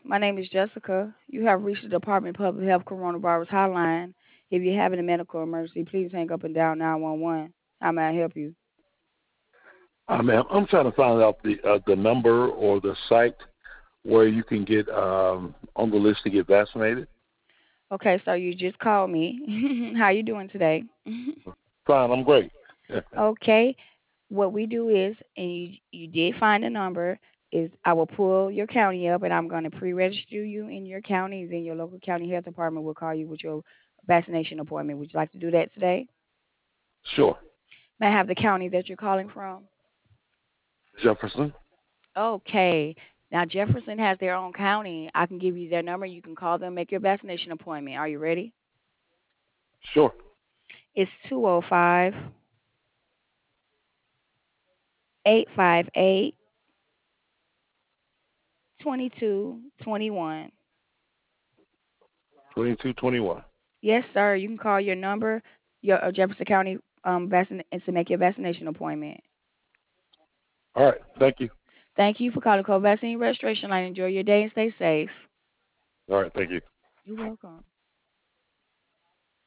My name is Jessica. You have reached the Department of Public Health Coronavirus Hotline. If you're having a medical emergency, please hang up and dial 911. How may I help you? Ma'am, I'm trying to find out the number or the site where you can get on the list to get vaccinated. Okay, so you just called me. How you doing today? Fine, I'm great. Okay, what we do is, and you did find a number, is I will pull your county up and I'm going to pre-register you in your county. Then your local county health department will call you with your vaccination appointment. Would you like to do that today? Sure. May I have the county that you're calling from? Jefferson. Okay. Now Jefferson has their own county. I can give you their number. You can call them, make your vaccination appointment. Are you ready? Sure. It's 205-858-2221. 2221. Yes, sir. You can call your number, your Jefferson County and to make your vaccination appointment. All right. Thank you. Thank you for calling COVID Vaccine Registration Line. Enjoy your day and stay safe. All right. Thank you. You're welcome.